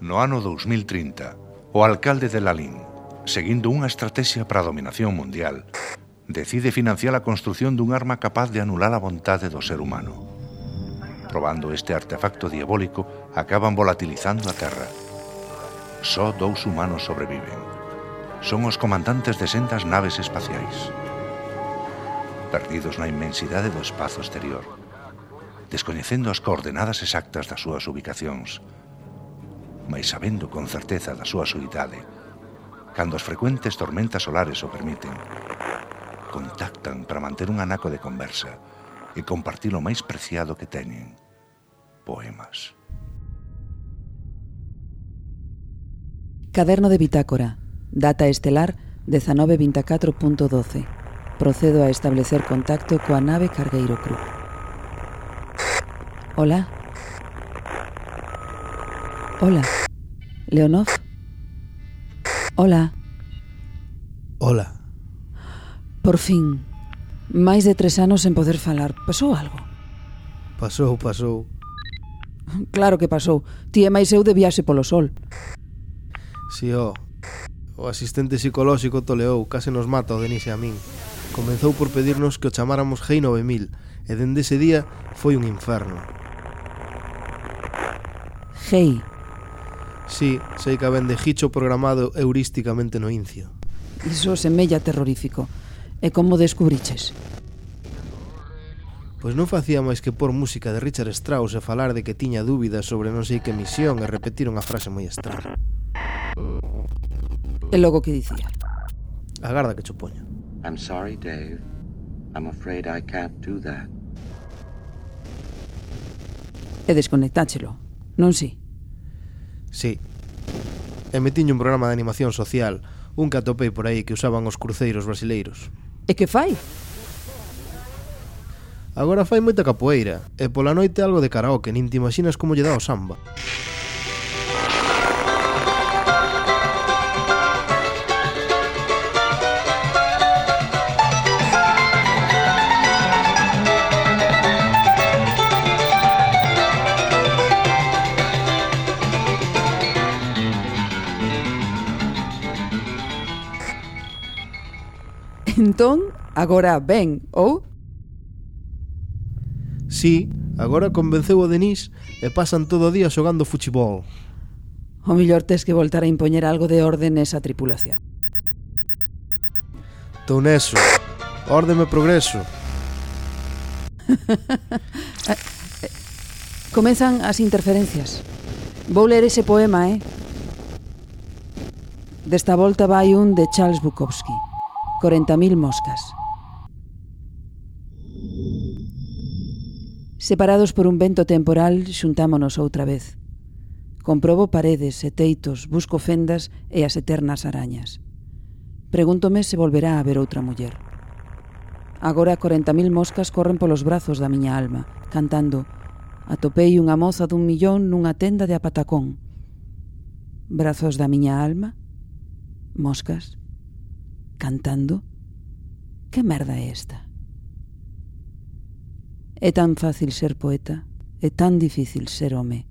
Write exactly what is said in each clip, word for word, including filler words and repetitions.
No ano dous mil trinta, o alcalde de Lalín, seguindo unha estrategia para a dominación mundial, decide financiar a construción dun arma capaz de anular a vontade do ser humano. Probando este artefacto diabólico, acaban volatilizando a Terra. Só dous humanos sobreviven. Son os comandantes de sendas naves espaciais. Perdidos na inmensidade do espazo exterior, descoñecendo as coordenadas exactas das súas ubicacións, mais sabendo con certeza da súa soidade, cando as frecuentes tormentas solares o permiten, contactan para manter un anaco de conversa e compartir o máis preciado que teñen, poemas. Caderno de bitácora, data estelar dezanove vinte e catro punto doce. Procedo a establecer contacto coa nave Cargueiro Cruz. Hola. Hola. Leonov. Hola. Hola. Por fin. Máis de tres anos sen poder falar. Pasou algo? Pasou, pasou. Claro que pasou. Ti e máis eu de viaxe polo sol. Si, ó. O asistente psicolóxico toleou, case nos mata o Denis e a min. Comezou por pedirnos que o chamáramos G I nove mil, e dende ese día foi un inferno. G I? Si, sei que vén de Gicho programado heurísticamente no Incio. Iso semella terrorífico. E como descubriches? Pois non facía máis que por música de Richard Strauss e falar de que tiña dúbidas sobre non sei que misión e repetir unha frase moi extraña. E logo que dicía? Agarda que cho poño. I'm sorry, Dave. I'm afraid I can't do that. E desconectáchelo, non si? Si. E metiño un programa de animación social, un que atopei por aí que usaban os cruceiros brasileiros. E que fai? Agora fai moita capoeira, e pola noite algo de karaoke, nin te imaginas como lle dá o samba. Entón, agora ben, ou? Si, agora convenceu o Denis e pasan todo o día xogando fuchibol. O millor tes que voltar a impoñer algo de orde nesa tripulación. Tô neso. Orde e progreso. Comezan as interferencias. Vou ler ese poema, eh? Desta volta vai un de Charles Bukowski. corenta mil moscas. Separados por un vento temporal, xuntámonos outra vez. Comprobo paredes e teitos, busco fendas e as eternas arañas. Pregúntome se volverá a haber outra muller. Agora corenta mil moscas corren polos brazos da miña alma, cantando: atopei unha moza dun millón nunha tenda de Apatacón. Brazos da miña alma? Moscas? Cantando? Que merda é esta? É tan fácil ser poeta, é tan difícil ser home.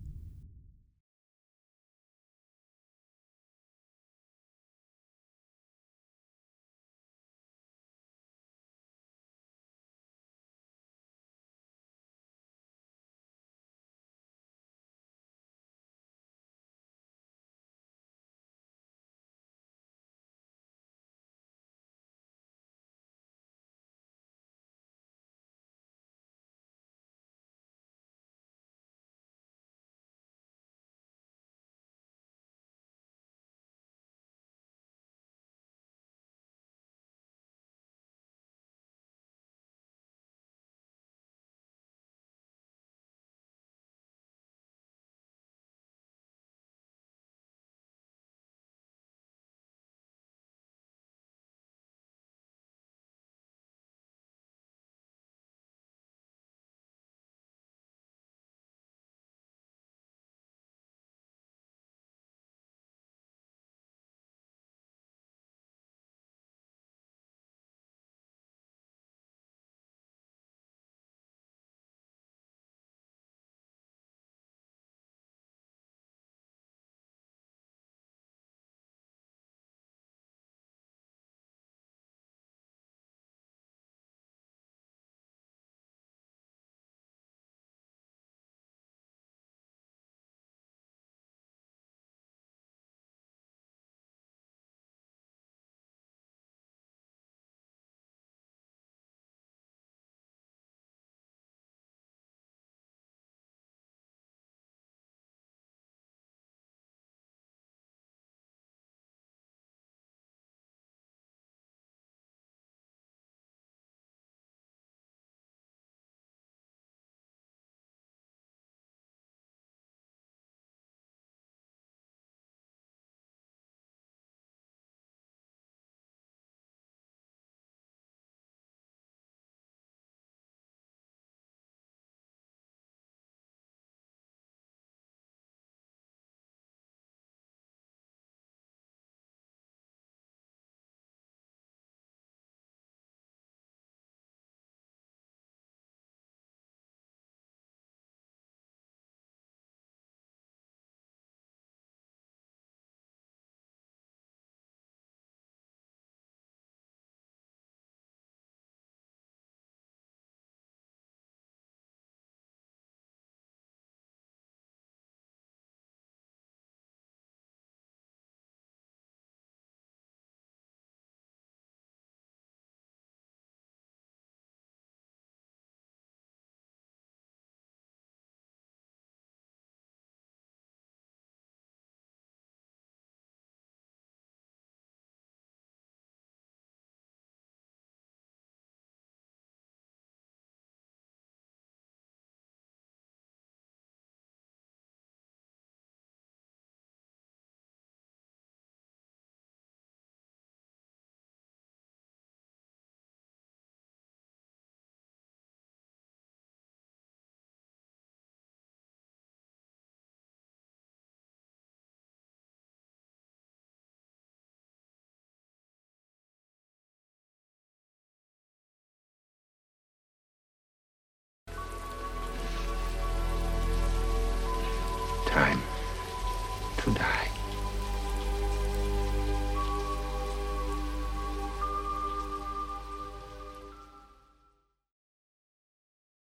Time to die.